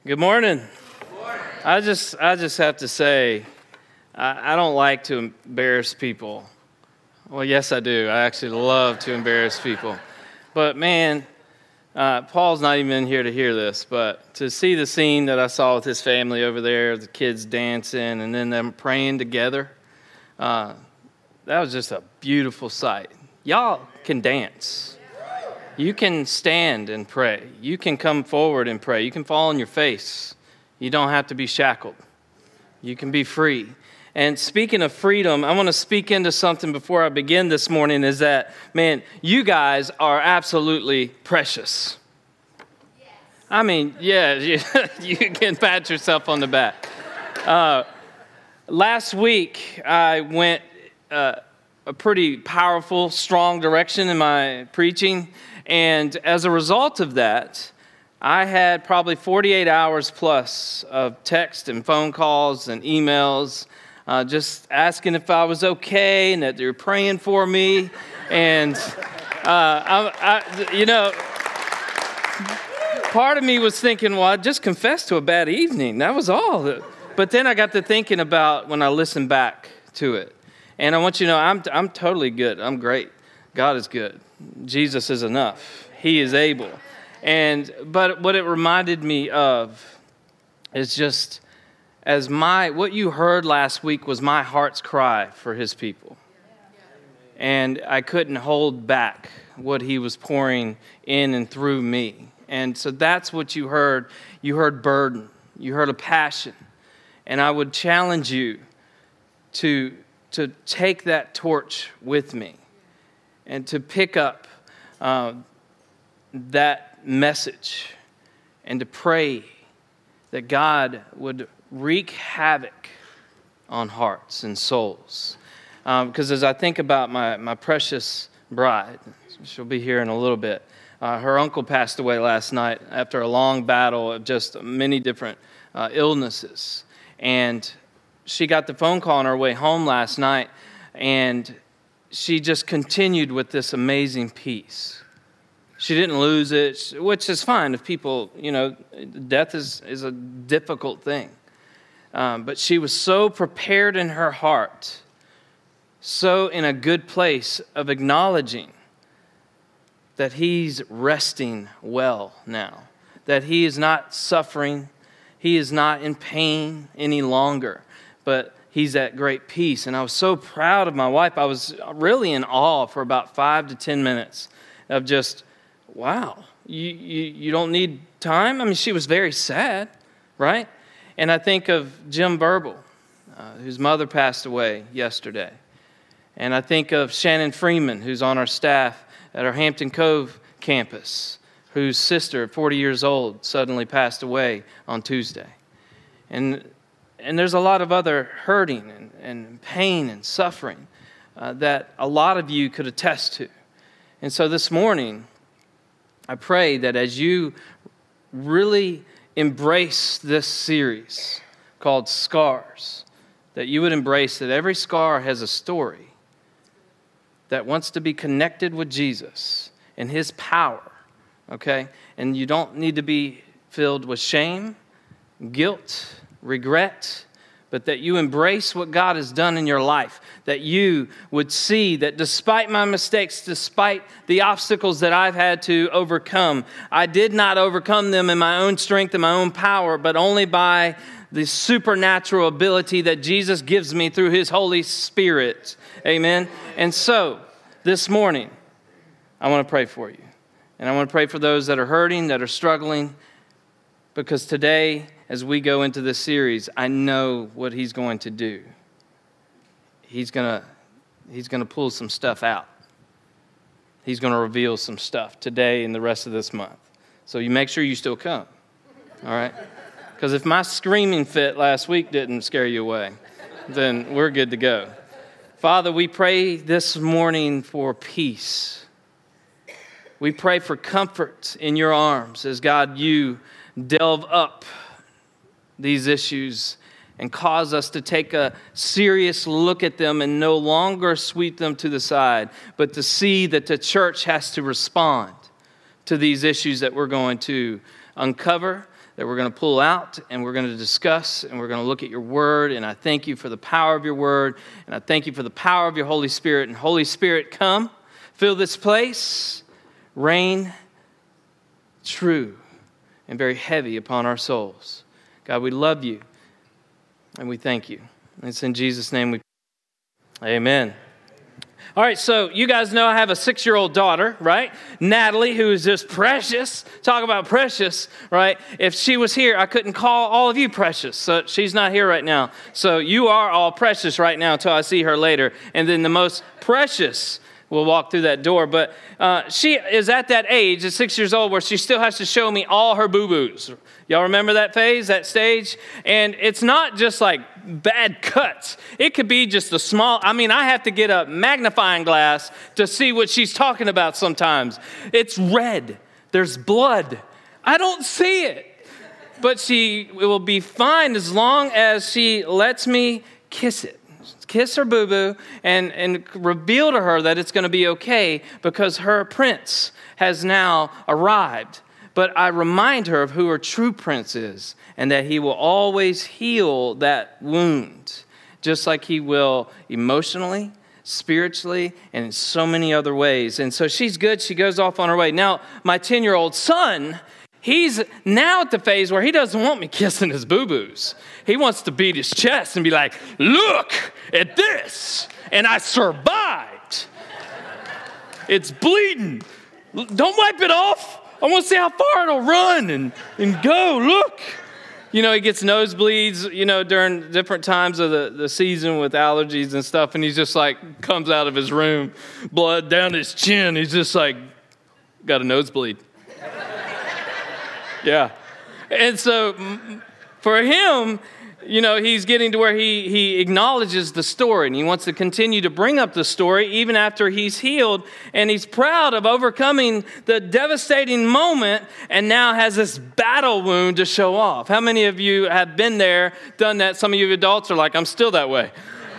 Good morning. I just have to say, I don't like to embarrass people. Well, yes, I do. I actually love to embarrass people. But man, Paul's not even in here to hear this, but to see the scene that I saw with his family over there, the kids dancing, and then them praying together, that was just a beautiful sight. Y'all can dance. You can stand and pray. You can come forward and pray. You can fall on your face. You don't have to be shackled. You can be free. And speaking of freedom, I want to speak into something before I begin this morning is that, man, you guys are absolutely precious. Yes. I mean, yeah, you can pat yourself on the back. Last week, I went a pretty powerful, strong direction in my preaching. And as a result of that, I had probably 48 hours plus of text and phone calls and emails just asking if I was okay and that they were praying for me. And, part of me was thinking, well, I just confessed to a bad evening. That was all. But then I got to thinking about when I listened back to it. And I want you to know, I'm totally good. I'm great. God is good. Jesus is enough. He is able. But what it reminded me of is just what you heard last week was my heart's cry for his people. And I couldn't hold back what he was pouring in and through me. And so that's what you heard. You heard burden. You heard a passion. And I would challenge you to take that torch with me and to pick up that message and to pray that God would wreak havoc on hearts and souls. Because as I think about my precious bride, she'll be here in a little bit, her uncle passed away last night after a long battle of just many different illnesses. And she got the phone call on her way home last night, and she just continued with this amazing peace. She didn't lose it, which is fine if people, death is a difficult thing. But she was so prepared in her heart, so in a good place of acknowledging that he's resting well now, that he is not suffering, he is not in pain any longer, but he's at great peace. And I was so proud of my wife. I was really in awe for about 5 to 10 minutes of just, wow, you don't need time? I mean, she was very sad, right? And I think of Jim Burble, whose mother passed away yesterday. And I think of Shannon Freeman, who's on our staff at our Hampton Cove campus, whose sister, 40 years old, suddenly passed away on Tuesday. And there's a lot of other hurting and pain and suffering that a lot of you could attest to. And so this morning, I pray that as you really embrace this series called Scars, that you would embrace that every scar has a story that wants to be connected with Jesus and his power, okay? And you don't need to be filled with shame, guilt, regret, but that you embrace what God has done in your life, that you would see that despite my mistakes, despite the obstacles that I've had to overcome, I did not overcome them in my own strength and my own power, but only by the supernatural ability that Jesus gives me through his Holy Spirit. Amen. And so this morning, I want to pray for you. And I want to pray for those that are hurting, that are struggling, because today, as we go into this series, I know what he's going to do. He's going to pull some stuff out. He's going to reveal some stuff today and the rest of this month. So you make sure you still come, all right? Because if my screaming fit last week didn't scare you away, then we're good to go. Father, we pray this morning for peace. We pray for comfort in your arms as, God, you delve up these issues and cause us to take a serious look at them and no longer sweep them to the side, but to see that the church has to respond to these issues that we're going to uncover, that we're going to pull out and we're going to discuss and we're going to look at your word. And I thank you for the power of your word. And I thank you for the power of your Holy Spirit. And Holy Spirit, come, fill this place, reign true and very heavy upon our souls. God, we love you and we thank you. It's in Jesus' name we pray. Amen. All right, so you guys know I have a 6-year-old daughter, right? Natalie, who is just precious. Talk about precious, right? If she was here, I couldn't call all of you precious. So she's not here right now. So you are all precious right now until I see her later. And then the most precious will walk through that door. But she is at that age, at 6 years old, where she still has to show me all her boo-boos. Y'all remember that phase, that stage? And it's not just like bad cuts. It could be just a small, I have to get a magnifying glass to see what she's talking about sometimes. It's red. There's blood. I don't see it. But it will be fine as long as she lets me kiss it. Kiss her boo-boo and reveal to her that it's going to be okay because her prince has now arrived. But I remind her of who her true prince is and that he will always heal that wound, just like he will emotionally, spiritually, and in so many other ways. And so she's good. She goes off on her way. Now, my 10-year-old son, he's now at the phase where he doesn't want me kissing his boo-boos. He wants to beat his chest and be like, look at this, and I survived. It's bleeding. Don't wipe it off. I want to see how far it'll run and go. Look. He gets nosebleeds, during different times of the season with allergies and stuff, and he's just like, comes out of his room, blood down his chin. He's just like, got a nosebleed. Yeah. And so for him, he's getting to where he acknowledges the story and he wants to continue to bring up the story even after he's healed. And he's proud of overcoming the devastating moment and now has this battle wound to show off. How many of you have been there, done that? Some of you adults are like, I'm still that way.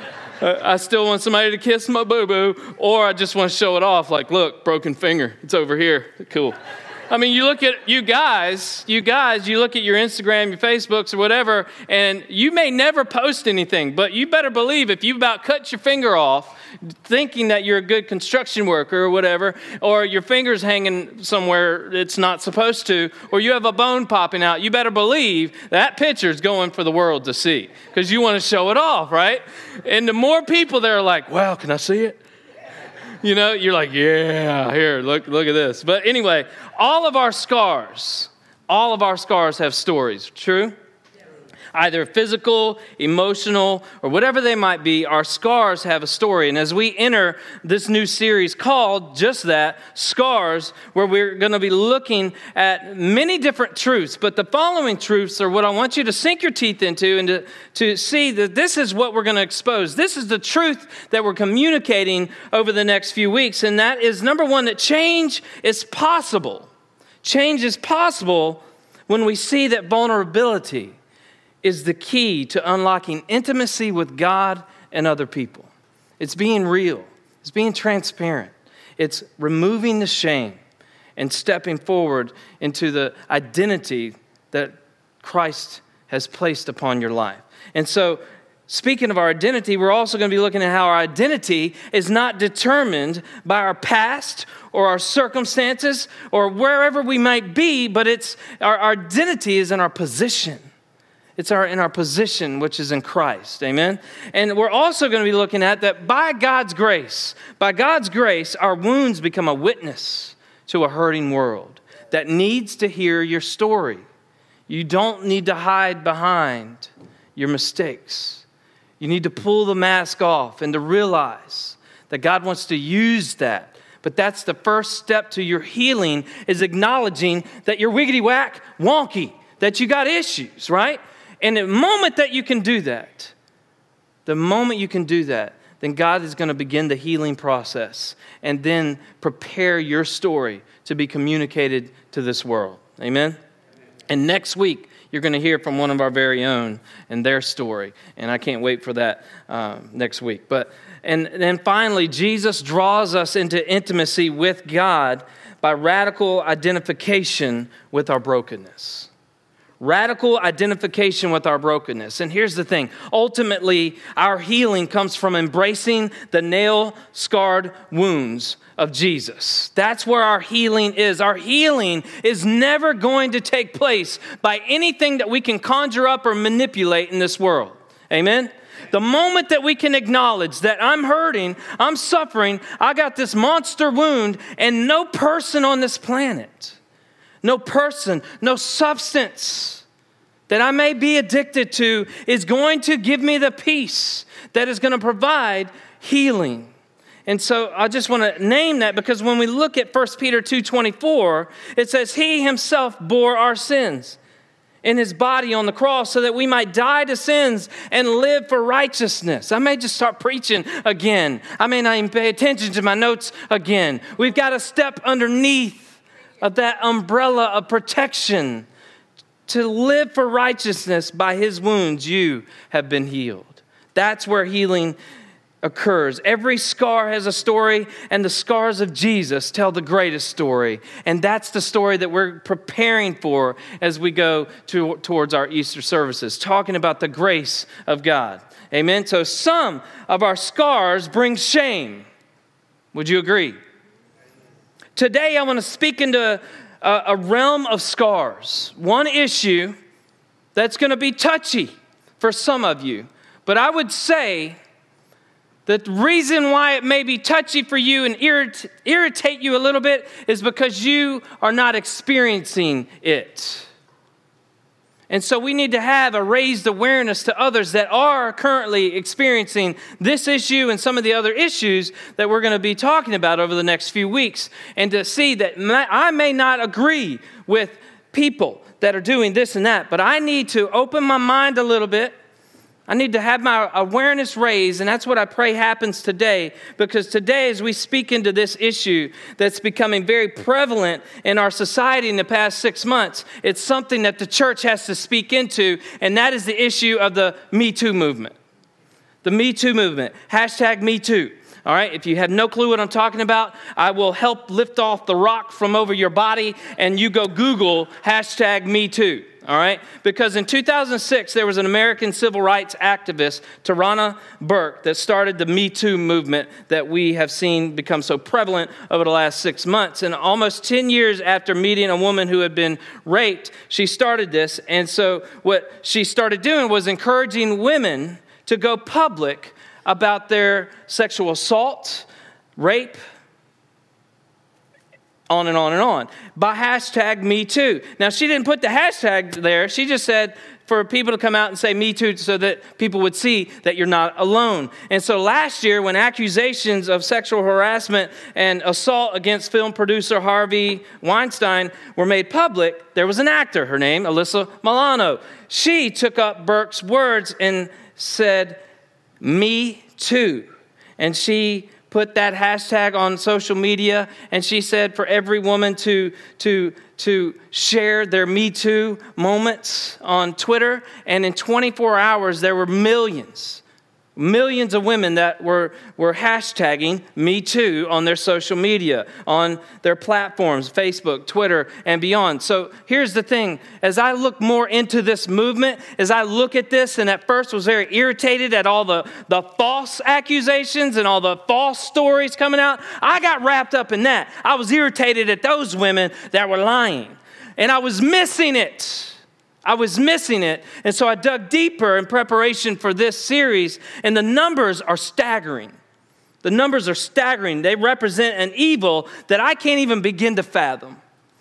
I still want somebody to kiss my boo-boo, or I just want to show it off like, look, broken finger. It's over here. Cool. You look at you guys, you look at your Instagram, your Facebooks or whatever, and you may never post anything, but you better believe if you about cut your finger off thinking that you're a good construction worker or whatever, or your finger's hanging somewhere it's not supposed to, or you have a bone popping out, you better believe that picture's going for the world to see because you want to show it off, right? And the more people that are like, well, can I see it? You're like, yeah, here, look at this. But anyway, all of our scars have stories, true? Either physical, emotional, or whatever they might be, our scars have a story. And as we enter this new series called just that, Scars, where we're going to be looking at many different truths. But the following truths are what I want you to sink your teeth into and to see that this is what we're going to expose. This is the truth that we're communicating over the next few weeks. And that is, number one, that change is possible. Change is possible when we see that vulnerability is the key to unlocking intimacy with God and other people. It's being real. It's being transparent. It's removing the shame and stepping forward into the identity that Christ has placed upon your life. And so, speaking of our identity, we're also going to be looking at how our identity is not determined by our past or our circumstances or wherever we might be, but it's our identity is in our position. It's in our position, which is in Christ. Amen? And we're also going to be looking at that by God's grace, our wounds become a witness to a hurting world that needs to hear your story. You don't need to hide behind your mistakes. You need to pull the mask off and to realize that God wants to use that. But that's the first step to your healing, is acknowledging that you're wiggity whack, wonky, that you got issues, right? And the moment that you can do that, then God is going to begin the healing process and then prepare your story to be communicated to this world. Amen? And next week, you're going to hear from one of our very own and their story. And I can't wait for that next week. And then finally, Jesus draws us into intimacy with God by radical identification with our brokenness. Radical identification with our brokenness. And here's the thing. Ultimately, our healing comes from embracing the nail-scarred wounds of Jesus. That's where our healing is. Our healing is never going to take place by anything that we can conjure up or manipulate in this world. Amen? The moment that we can acknowledge that I'm hurting, I'm suffering, I got this monster wound, and no person on this planet, no person, no substance that I may be addicted to is going to give me the peace that is going to provide healing. And so I just want to name that because when we look at 1 Peter 2:24, it says, He himself bore our sins in his body on the cross so that we might die to sins and live for righteousness. I may just start preaching again. I may not even pay attention to my notes again. We've got to step underneath of that umbrella of protection to live for righteousness. By his wounds you have been healed. That's where healing occurs. Every scar has a story, and the scars of Jesus tell the greatest story. And that's the story that we're preparing for as we go towards our Easter services, talking about the grace of God. Amen. So some of our scars bring shame. Would you agree? Today, I want to speak into a realm of scars. One issue that's going to be touchy for some of you. But I would say that the reason why it may be touchy for you and irritate you a little bit is because you are not experiencing it. And so we need to have a raised awareness to others that are currently experiencing this issue and some of the other issues that we're going to be talking about over the next few weeks. And to see that I may not agree with people that are doing this and that, but I need to open my mind a little bit. I need to have my awareness raised, and that's what I pray happens today, because today as we speak into this issue that's becoming very prevalent in our society in the past 6 months, it's something that the church has to speak into, and that is the issue of the Me Too movement. The Me Too movement. Hashtag Me Too. All right, if you have no clue what I'm talking about, I will help lift off the rock from over your body, and you go Google hashtag Me Too. All right, because in 2006, there was an American civil rights activist, Tarana Burke, that started the Me Too movement that we have seen become so prevalent over the last 6 months. And almost 10 years after meeting a woman who had been raped, she started this. And so what she started doing was encouraging women to go public about their sexual assault, rape, on and on and on, by hashtag Me Too. Now, she didn't put the hashtag there. She just said for people to come out and say Me Too so that people would see that you're not alone. And so last year, when accusations of sexual harassment and assault against film producer Harvey Weinstein were made public, there was an actor, her name, Alyssa Milano. She took up Burke's words and said, Me Too. And she put that hashtag on social media, and she said for every woman to share their Me Too moments on Twitter, and in 24 hours there were millions of women that were hashtagging Me Too on their social media, on their platforms, Facebook, Twitter, and beyond. So here's the thing. As I look more into this movement, as I look at this, and at first was very irritated at all the false accusations and all the false stories coming out, I got wrapped up in that. I was irritated at those women that were lying, and I was missing it. And so I dug deeper in preparation for this series, and the numbers are staggering. They represent an evil that I can't even begin to fathom.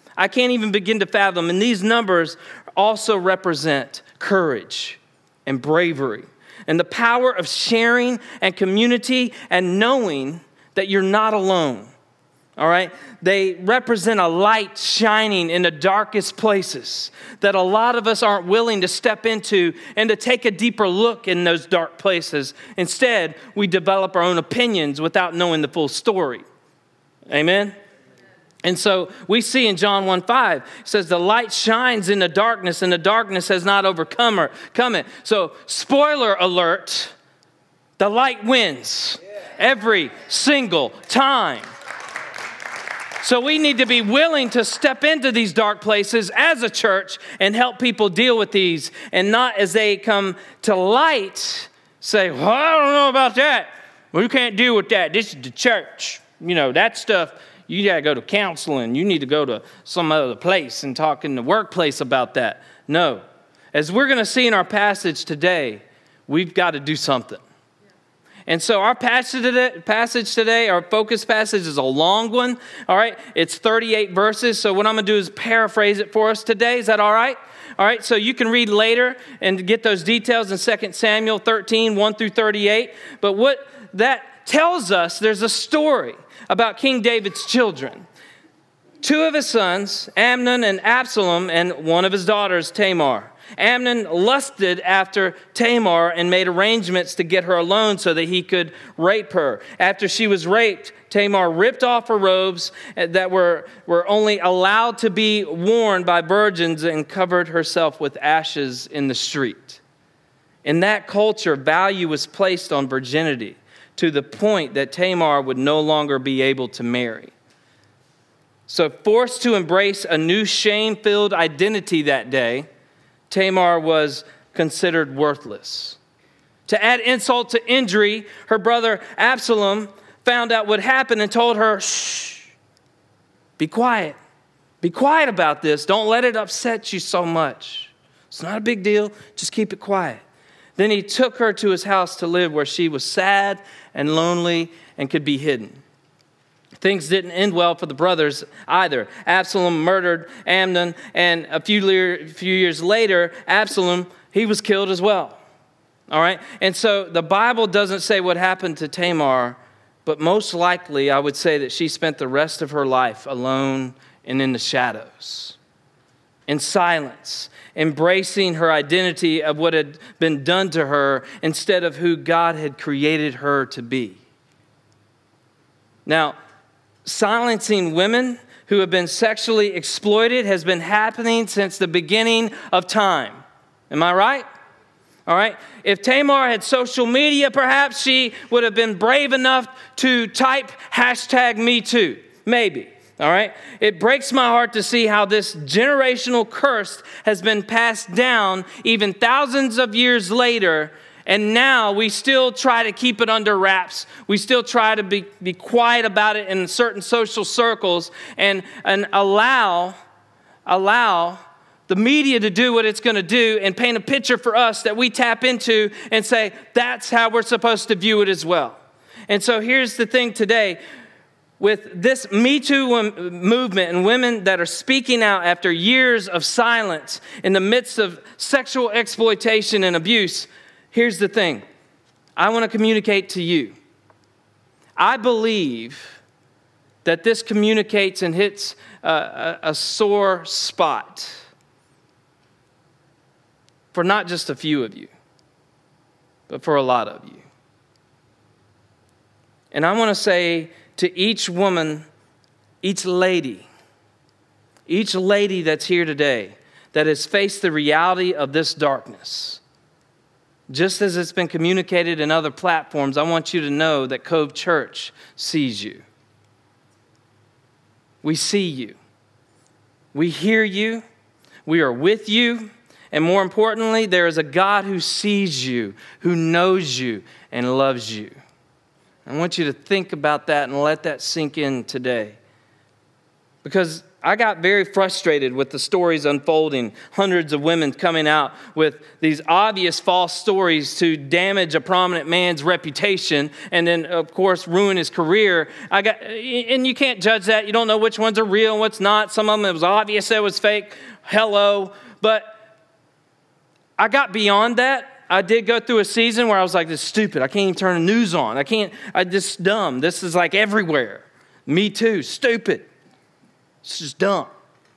And these numbers also represent courage and bravery and the power of sharing and community and knowing that you're not alone. All right? They represent a light shining in the darkest places that a lot of us aren't willing to step into and to take a deeper look in those dark places. Instead, we develop our own opinions without knowing the full story. Amen? And so we see in John 1:5, it says, the light shines in the darkness, and the darkness has not overcome it. So, spoiler alert, the light wins every single time. So we need to be willing to step into these dark places as a church and help people deal with these, and not as they come to light say, well, I don't know about that. Well, you can't deal with that. This is the church. That stuff, you got to go to counseling. You need to go to some other place and talk in the workplace about that. No. As we're going to see in our passage today, we've got to do something. And so our passage today, our focus passage is a long one. All right. It's 38 verses. So what I'm going to do is paraphrase it for us today. Is that all right? All right. So you can read later and get those details in 2 Samuel 13, 1 through 38. But what that tells us, there's a story about King David's children. 2 of his sons, Amnon and Absalom, and one of his daughters, Tamar. Amnon lusted after Tamar and made arrangements to get her alone so that he could rape her. After she was raped, Tamar ripped off her robes that were only allowed to be worn by virgins and covered herself with ashes in the street. In that culture, value was placed on virginity to the point that Tamar would no longer be able to marry. So forced to embrace a new shame-filled identity that day, Tamar was considered worthless. To add insult to injury, her brother Absalom found out what happened and told her, shh, be quiet. Be quiet about this. Don't let it upset you so much. It's not a big deal. Just keep it quiet. Then he took her to his house to live where she was sad and lonely and could be hidden. Things didn't end well for the brothers either. Absalom murdered Amnon, and a few years later, Absalom, he was killed as well. All right? And so the Bible doesn't say what happened to Tamar, but most likely I would say that she spent the rest of her life alone and in the shadows, in silence, embracing her identity of what had been done to her instead of who God had created her to be. Now, silencing women who have been sexually exploited has been happening since the beginning of time. Am I right? All right. If Tamar had social media, perhaps she would have been brave enough to type #MeToo. Maybe. All right. It breaks my heart to see how this generational curse has been passed down even thousands of years later. And now we still try to keep it under wraps. We still try to be quiet about it in certain social circles and allow the media to do what it's going to do and paint a picture for us that we tap into and say, that's how we're supposed to view it as well. And so here's the thing today. With this Me Too movement and women that are speaking out after years of silence in the midst of sexual exploitation and abuse, here's the thing. I want to communicate to you. I believe that this communicates and hits a sore spot for not just a few of you, but for a lot of you. And I want to say to each woman, each lady that's here today that has faced the reality of this darkness, just as it's been communicated in other platforms, I want you to know that Cove Church sees you. We see you. We hear you. We are with you. And more importantly, there is a God who sees you, who knows you, and loves you. I want you to think about that and let that sink in today. Because I got very frustrated with the stories unfolding, hundreds of women coming out with these obvious false stories to damage a prominent man's reputation and then, of course, ruin his career. And you can't judge that. You don't know which ones are real and what's not. Some of them, it was obvious it was fake. Hello. But I got beyond that. I did go through a season where I was like, this is stupid. I can't even turn the news on. This is dumb. This is like everywhere. Me too. Stupid. It's just dumb.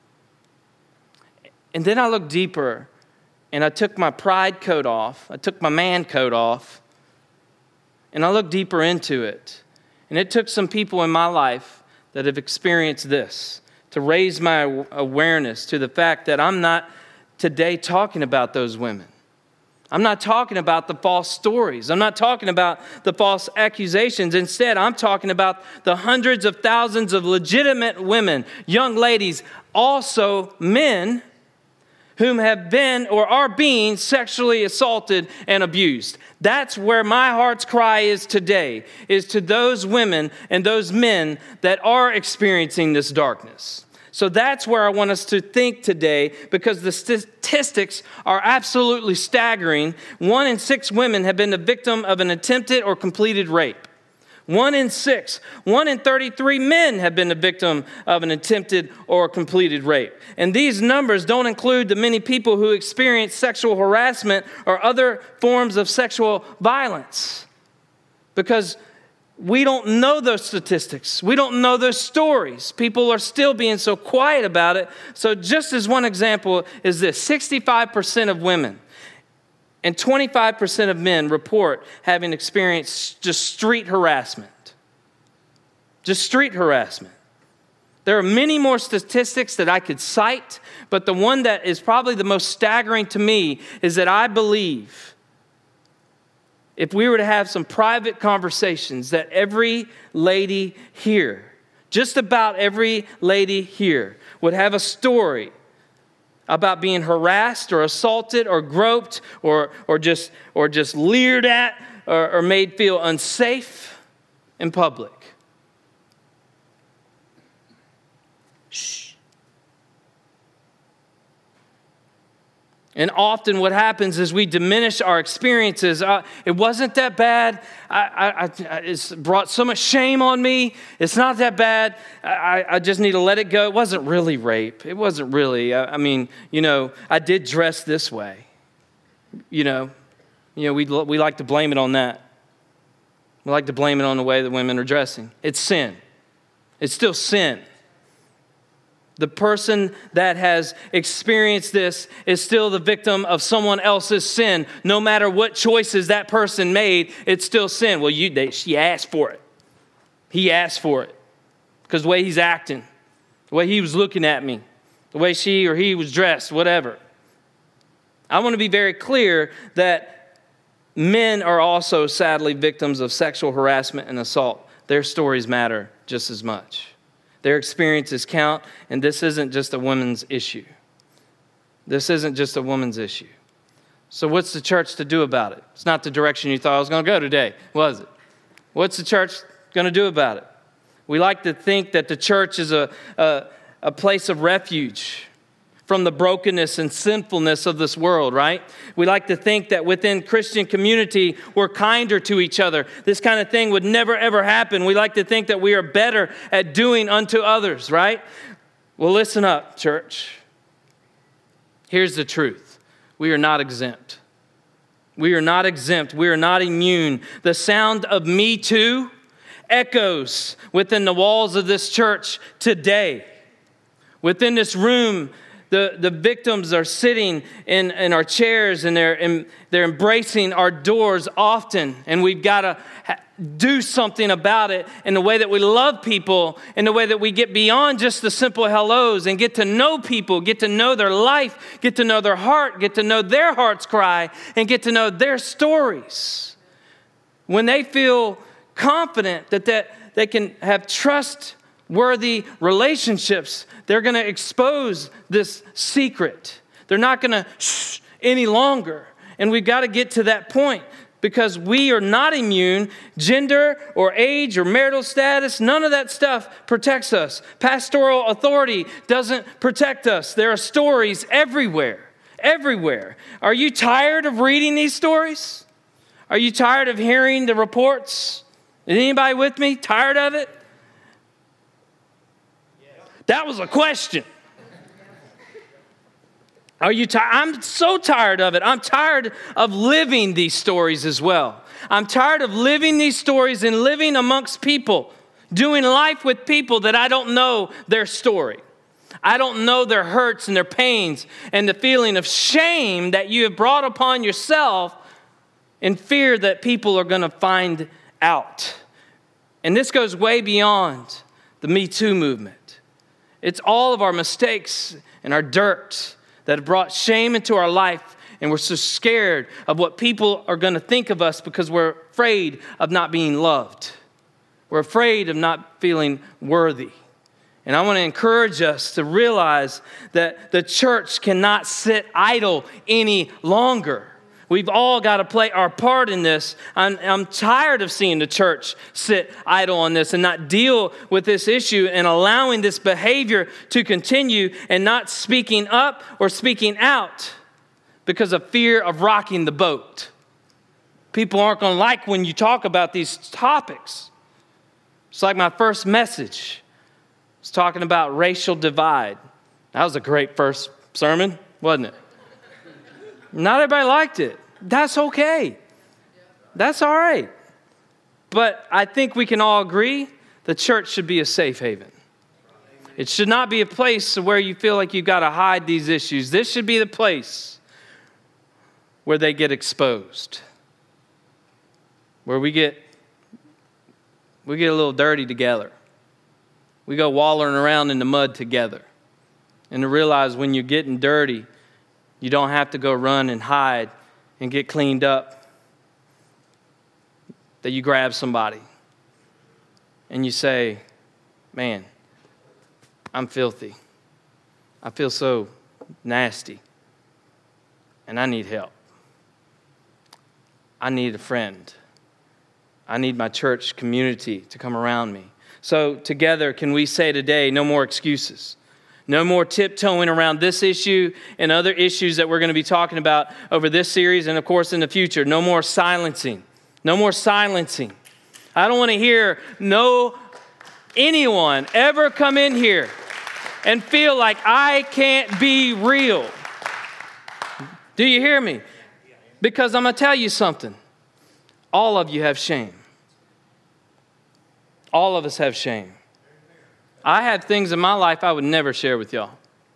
And then I looked deeper and I took my pride coat off. I took my man coat off and I looked deeper into it. And it took some people in my life that have experienced this to raise my awareness to the fact that I'm not today talking about those women. I'm not talking about the false stories. I'm not talking about the false accusations. Instead, I'm talking about the hundreds of thousands of legitimate women, young ladies, also men, whom have been or are being sexually assaulted and abused. That's where my heart's cry is today, is to those women and those men that are experiencing this darkness. So that's where I want us to think today, because the statistics are absolutely staggering. 1 in 6 women have been the victim of an attempted or completed rape. 1 in 6. 1 in 33 men have been the victim of an attempted or completed rape. And these numbers don't include the many people who experience sexual harassment or other forms of sexual violence. Because we don't know those statistics. We don't know those stories. People are still being so quiet about it. So just as one example is this, 65% of women and 25% of men report having experienced just street harassment. Just street harassment. There are many more statistics that I could cite, but the one that is probably the most staggering to me is that I believe if we were to have some private conversations, that every lady here, just about every lady here, would have a story about being harassed or assaulted or groped or just leered at or made feel unsafe in public. Shh. And often what happens is we diminish our experiences. It wasn't that bad. It's brought so much shame on me. It's not that bad. I just need to let it go. It wasn't really rape. It wasn't really. I did dress this way. We like to blame it on that. We like to blame it on the way that women are dressing. It's sin. It's still sin. The person that has experienced this is still the victim of someone else's sin. No matter what choices that person made, it's still sin. Well, she asked for it. He asked for it. Because the way he's acting, the way he was looking at me, the way she or he was dressed, whatever. I want to be very clear that men are also sadly victims of sexual harassment and assault. Their stories matter just as much. Their experiences count, and this isn't just a woman's issue. This isn't just a woman's issue. So what's the church to do about it? It's not the direction you thought I was going to go today, was it? What's the church going to do about it? We like to think that the church is a place of refuge from the brokenness and sinfulness of this world, right? We like to think that within Christian community, we're kinder to each other. This kind of thing would never, ever happen. We like to think that we are better at doing unto others, right? Well, listen up, church. Here's the truth. We are not exempt. We are not exempt. We are not immune. The sound of Me Too echoes within the walls of this church today. Within this room, the victims are sitting in our chairs and they're embracing our doors often. And we've got to do something about it in the way that we love people, in the way that we get beyond just the simple hellos and get to know people, get to know their life, get to know their heart, get to know their heart's cry, and get to know their stories. When they feel confident that they can have trustworthy relationships, they're going to expose this secret. They're not going to shh any longer. And we've got to get to that point because we are not immune. Gender or age or marital status, none of that stuff protects us. Pastoral authority doesn't protect us. There are stories everywhere, everywhere. Are you tired of reading these stories? Are you tired of hearing the reports? Is anybody with me? Tired of it? That was a question. Are you tired? I'm so tired of it. I'm tired of living these stories as well. I'm tired of living these stories and living amongst people, doing life with people that I don't know their story. I don't know their hurts and their pains and the feeling of shame that you have brought upon yourself in fear that people are going to find out. And this goes way beyond the Me Too movement. It's all of our mistakes and our dirt that have brought shame into our life And we're so scared of what people are going to think of us because we're afraid of not being loved. We're afraid of not feeling worthy. And I want to encourage us to realize that the church cannot sit idle any longer. We've all got to play our part in this. I'm tired of seeing the church sit idle on this and not deal with this issue and allowing this behavior to continue and not speaking up or speaking out because of fear of rocking the boat. People aren't going to like when you talk about these topics. It's like my first message. I was talking about racial divide. That was a great first sermon, wasn't it? Not everybody liked it. That's okay. That's all right. But I think we can all agree the church should be a safe haven. It should not be a place where you feel like you've got to hide these issues. This should be the place where they get exposed. Where we get a little dirty together. We go wallowing around in the mud together. And to realize when you're getting dirty, you don't have to go run and hide and get cleaned up. That you grab somebody and you say, man, I'm filthy. I feel so nasty. And I need help. I need a friend. I need my church community to come around me. So together, can we say today, no more excuses? No more tiptoeing around this issue and other issues that we're going to be talking about over this series and, of course, in the future. No more silencing. No more silencing. I don't want to hear anyone ever come in here and feel like I can't be real. Do you hear me? Because I'm going to tell you something. All of you have shame. All of us have shame. I have things in my life I would never share with y'all.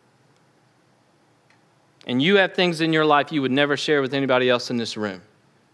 And you have things in your life you would never share with anybody else in this room.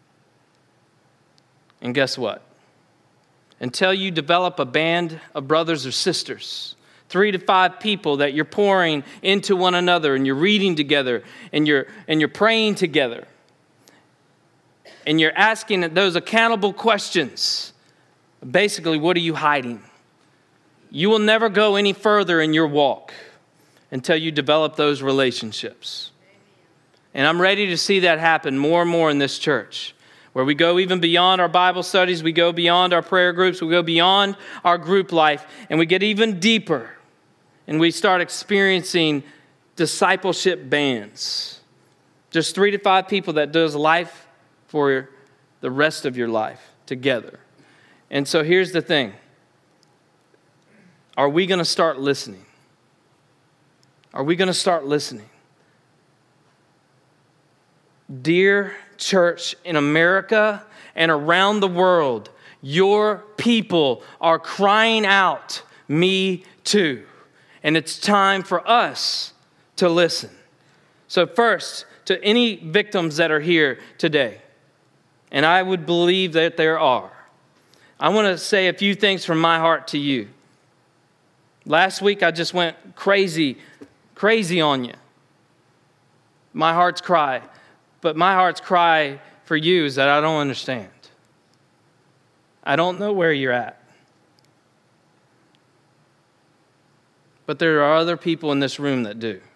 And guess what? Until you develop a band of brothers or sisters, 3 to 5 people that you're pouring into one another and you're reading together and you're praying together and you're asking those accountable questions. Basically, what are you hiding? You will never go any further in your walk until you develop those relationships. And I'm ready to see that happen more and more in this church, where we go even beyond our Bible studies, we go beyond our prayer groups, we go beyond our group life, and we get even deeper, and we start experiencing discipleship bands. Just 3 to 5 people that does life for the rest of your life together. And so here's the thing. Are we going to start listening? Are we going to start listening? Dear church in America and around the world, your people are crying out, me too. And it's time for us to listen. So first, to any victims that are here today, and I would believe that there are, I want to say a few things from my heart to you. Last week, I just went crazy on you. My heart's cry. But my heart's cry for you is that I don't understand. I don't know where you're at. But there are other people in this room that do.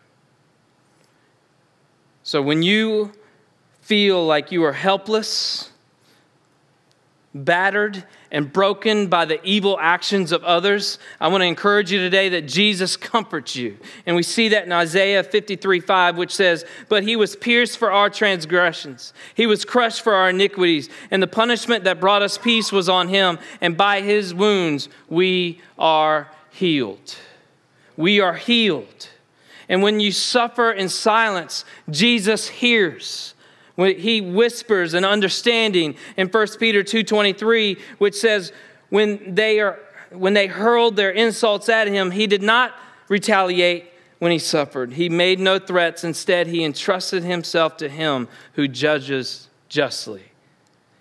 So when you feel like you are helpless, battered, and broken by the evil actions of others, I want to encourage you today that Jesus comforts you. And we see that in Isaiah 53:5, which says, "But he was pierced for our transgressions. He was crushed for our iniquities. And the punishment that brought us peace was on him. And by his wounds we are healed." We are healed. And when you suffer in silence, Jesus hears. When he whispers an understanding in 1 Peter 2:23, which says, when they hurled their insults at him, he did not retaliate when he suffered. He made no threats. Instead, he entrusted himself to him who judges justly.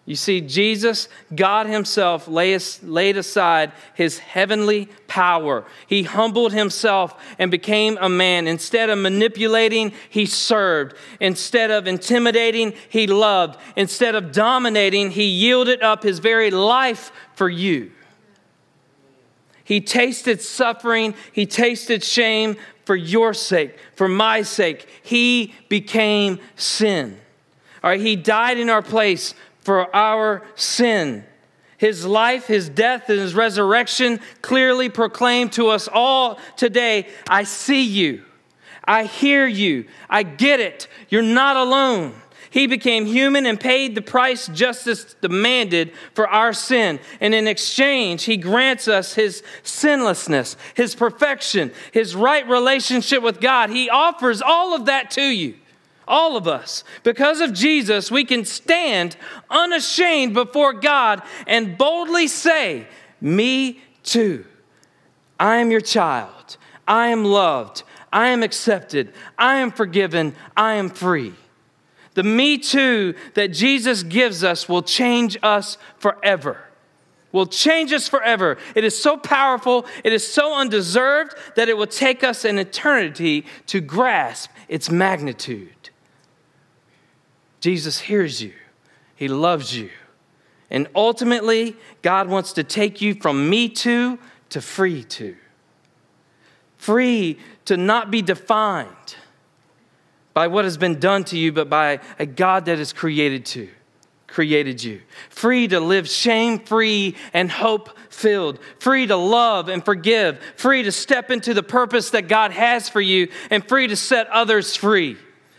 You see, Jesus, God himself, laid aside his heavenly power. He humbled himself and became a man. Instead of manipulating, he served. Instead of intimidating, he loved. Instead of dominating, he yielded up his very life for you. He tasted suffering. He tasted shame for your sake, for my sake. He became sin. All right, he died in our place for our sin. His life, his death, and his resurrection clearly proclaim to us all today, I see you. I hear you. I get it. You're not alone. He became human and paid the price justice demanded for our sin. And in exchange, he grants us his sinlessness, his perfection, his right relationship with God. He offers all of that to you. All of us. Because of Jesus, we can stand unashamed before God and boldly say, me too. I am your child. I am loved. I am accepted. I am forgiven. I am free. The me too that Jesus gives us will change us forever. Will change us forever. It is so powerful. It is so undeserved that it will take us an eternity to grasp its magnitude. Jesus hears you. He loves you. And ultimately, God wants to take you from me too to free to. Free to not be defined by what has been done to you, but by a God that has created you. Free to live shame-free and hope-filled. Free to love and forgive. Free to step into the purpose that God has for you, and free to set others free.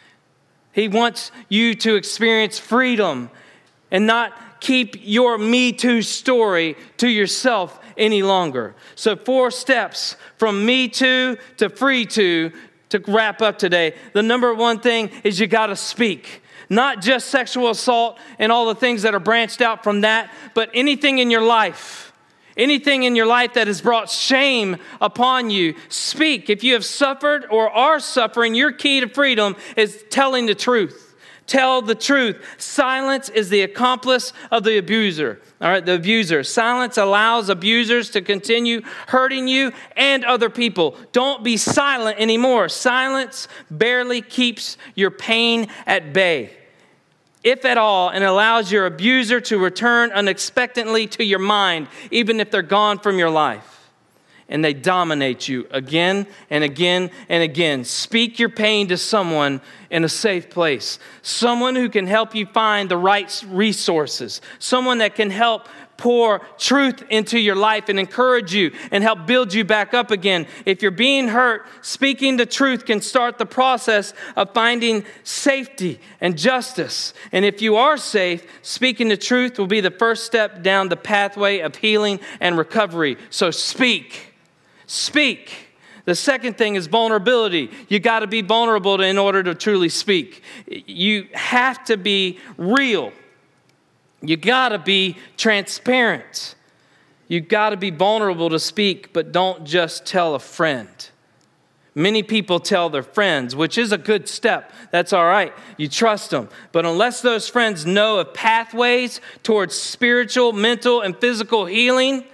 He wants you to experience freedom and not keep your Me Too story to yourself any longer. So 4 steps from Me Too to Free to wrap up today. The number one thing is you got to speak. Not just sexual assault and all the things that are branched out from that, but anything in your life. Anything in your life that has brought shame upon you, speak. If you have suffered or are suffering, your key to freedom is telling the truth. Tell the truth. Silence is the accomplice of the abuser. All right, the abuser. Silence allows abusers to continue hurting you and other people. Don't be silent anymore. Silence barely keeps your pain at bay, if at all, and allows your abuser to return unexpectedly to your mind, even if they're gone from your life. And they dominate you again and again and again. Speak your pain to someone in a safe place. Someone who can help you find the right resources. Someone that can help pour truth into your life and encourage you and help build you back up again. If you're being hurt, speaking the truth can start the process of finding safety and justice. And if you are safe, speaking the truth will be the first step down the pathway of healing and recovery. So speak. Speak. The second thing is vulnerability. You got to be vulnerable in order to truly speak. You have to be real. You got to be transparent. You got to be vulnerable to speak, but don't just tell a friend. Many people tell their friends, which is a good step. That's all right. You trust them. But unless those friends know of pathways towards spiritual, mental, and physical healing,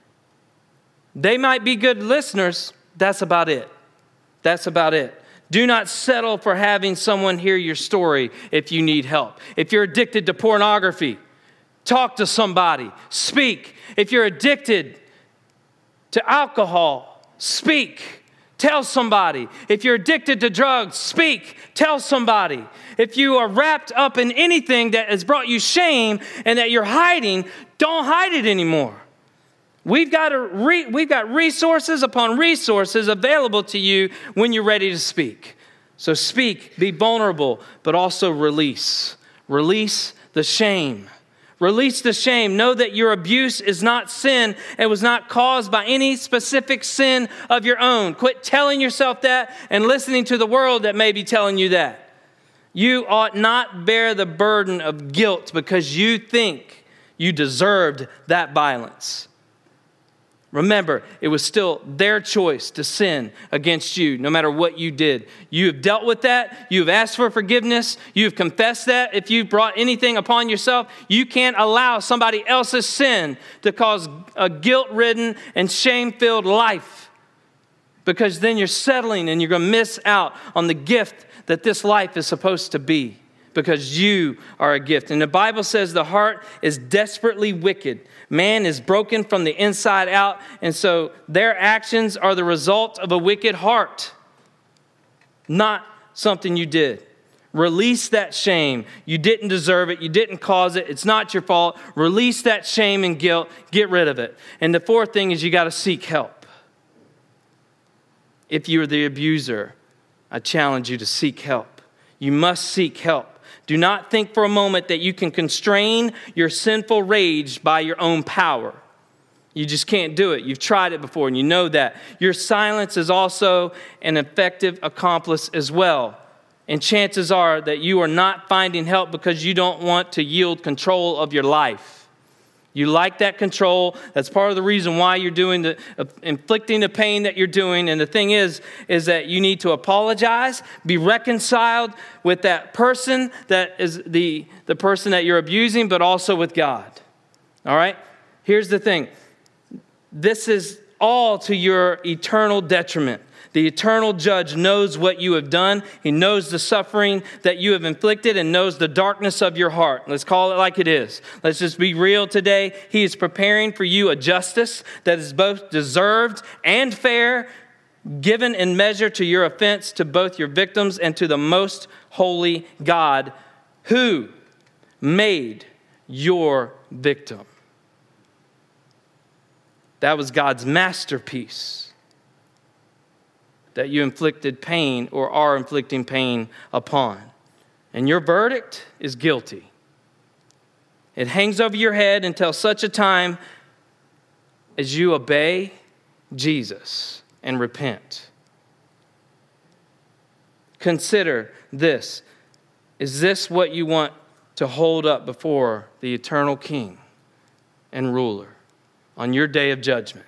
they might be good listeners. That's about it. That's about it. Do not settle for having someone hear your story if you need help. If you're addicted to pornography, talk to somebody. Speak. If you're addicted to alcohol, speak. Tell somebody. If you're addicted to drugs, speak. Tell somebody. If you are wrapped up in anything that has brought you shame and that you're hiding, don't hide it anymore. We've got resources upon resources available to you when you're ready to speak. So speak, be vulnerable, but also release. Release the shame. Release the shame. Know that your abuse is not sin and was not caused by any specific sin of your own. Quit telling yourself that and listening to the world that may be telling you that. You ought not bear the burden of guilt because you think you deserved that violence. remember, it was still their choice to sin against you, no matter what you did. You have dealt with that. You have asked for forgiveness. You have confessed that. If you've brought anything upon yourself, you can't allow somebody else's sin to cause a guilt-ridden and shame-filled life, because then you're settling and you're going to miss out on the gift that this life is supposed to be, because you are a gift. And the Bible says the heart is desperately wicked. Man is broken from the inside out, and so their actions are the result of a wicked heart, not something you did. Release that shame. You didn't deserve it. You didn't cause it. It's not your fault. Release that shame and guilt. Get rid of it. And the fourth thing is you got to seek help. If you're the abuser, I challenge you to seek help. You must seek help. Do not think for a moment that you can constrain your sinful rage by your own power. You just can't do it. You've tried it before and you know that. Your silence is also an effective accomplice as well. And chances are that you are not finding help because you don't want to yield control of your life. You like that control. That's part of the reason why you're doing inflicting the pain that you're doing. And the thing is that you need to apologize, be reconciled with that person that is the person that you're abusing, but also with God. All right? Here's the thing. This is all to your eternal detriment. The eternal judge knows what you have done. He knows the suffering that you have inflicted and knows the darkness of your heart. Let's call it like it is. Let's just be real today. He is preparing for you a justice that is both deserved and fair, given in measure to your offense, to both your victims and to the most holy God who made your victim. That was God's masterpiece that you inflicted pain or are inflicting pain upon. And your verdict is guilty. It hangs over your head until such a time as you obey Jesus and repent. Consider this. Is this what you want to hold up before the eternal King and ruler on your day of judgment?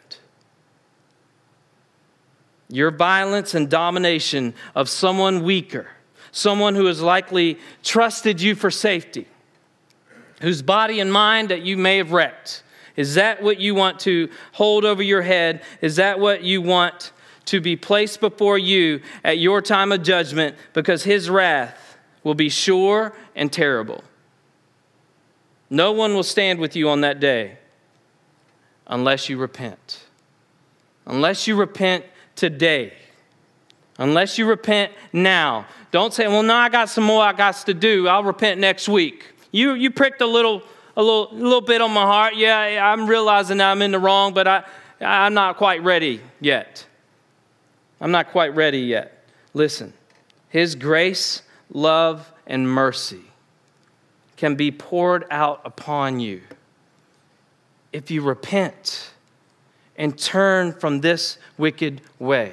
Your violence and domination of someone weaker, someone who has likely trusted you for safety, whose body and mind that you may have wrecked. Is that what you want to hold over your head? Is that what you want to be placed before you at your time of judgment? Because his wrath will be sure and terrible. No one will stand with you on that day unless you repent. Unless you repent today. Unless you repent now. Don't say, well, no, I got some more I got to do. I'll repent next week. You pricked a little bit on my heart. Yeah, I'm realizing I'm in the wrong, but I'm not quite ready yet. I'm not quite ready yet. Listen, his grace, love, and mercy can be poured out upon you if you repent and turn from this wicked way.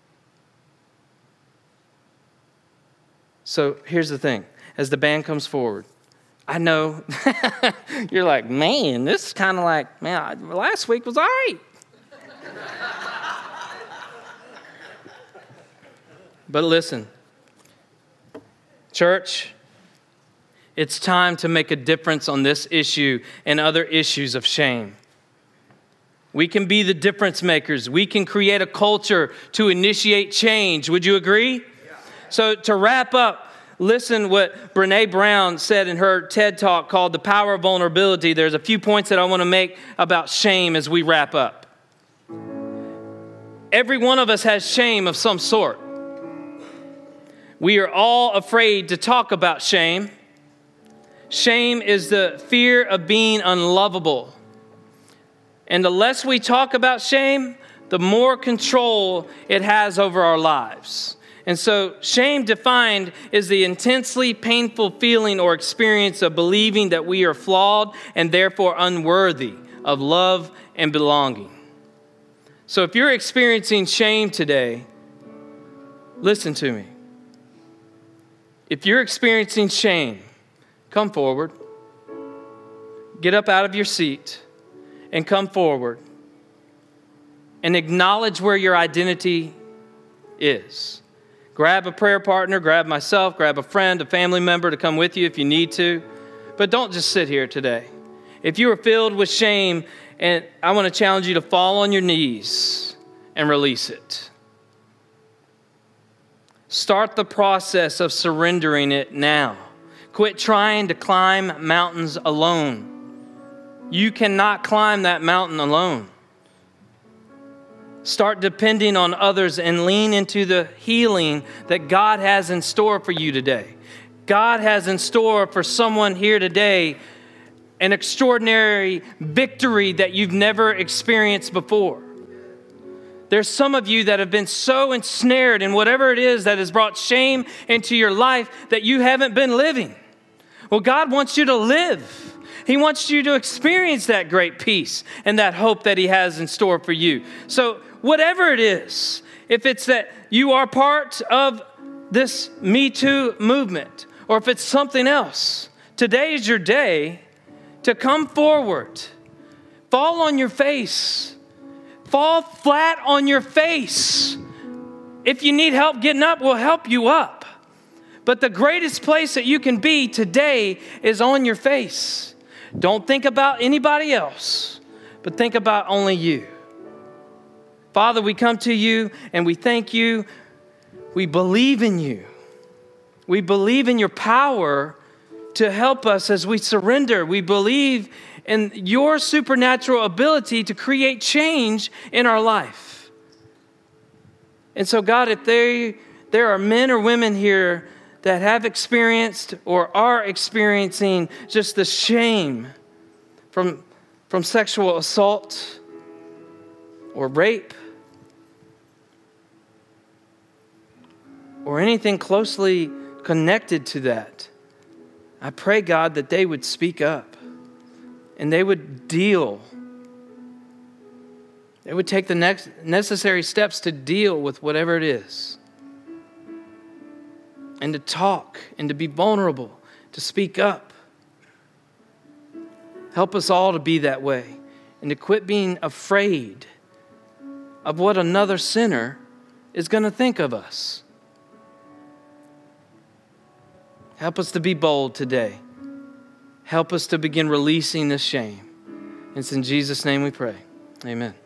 So here's the thing. As the band comes forward, I know you're like, man, this is kind of like, man, last week was all right. But listen, church, it's time to make a difference on this issue and other issues of shame. We can be the difference makers. We can create a culture to initiate change. Would you agree? Yeah. So to wrap up, listen what Brené Brown said in her TED Talk called The Power of Vulnerability. There's a few points that I want to make about shame as we wrap up. Every one of us has shame of some sort. We are all afraid to talk about shame. Shame is the fear of being unlovable. And the less we talk about shame, the more control it has over our lives. And so shame defined is the intensely painful feeling or experience of believing that we are flawed and therefore unworthy of love and belonging. So if you're experiencing shame today, listen to me. If you're experiencing shame, come forward. Get up out of your seat and come forward. and acknowledge where your identity is. Grab a prayer partner, grab myself, grab a friend, a family member to come with you if you need to. But don't just sit here today. If you are filled with shame, and I want to challenge you to fall on your knees and release it. Start the process of surrendering it now. Quit trying to climb mountains alone. You cannot climb that mountain alone. Start depending on others and lean into the healing that God has in store for you today. God has in store for someone here today an extraordinary victory that you've never experienced before. There's some of you that have been so ensnared in whatever it is that has brought shame into your life that you haven't been living. Well, God wants you to live. He wants you to experience that great peace and that hope that He has in store for you. So whatever it is, if it's that you are part of this Me Too movement, or if it's something else, today is your day to come forward. Fall on your face. Fall flat on your face. If you need help getting up, we'll help you up. But the greatest place that you can be today is on your face. Don't think about anybody else, but think about only you. Father, we come to you and we thank you. We believe in you. We believe in your power to help us as we surrender. We believe in your supernatural ability to create change in our life. And so, God, if there are men or women here that have experienced or are experiencing just the shame from sexual assault or rape or anything closely connected to that, I pray, God, that they would speak up and they would deal. They would take the next necessary steps to deal with whatever it is. And to talk and to be vulnerable, to speak up. Help us all to be that way and to quit being afraid of what another sinner is going to think of us. Help us to be bold today. Help us to begin releasing this shame. It's in Jesus' name we pray. Amen.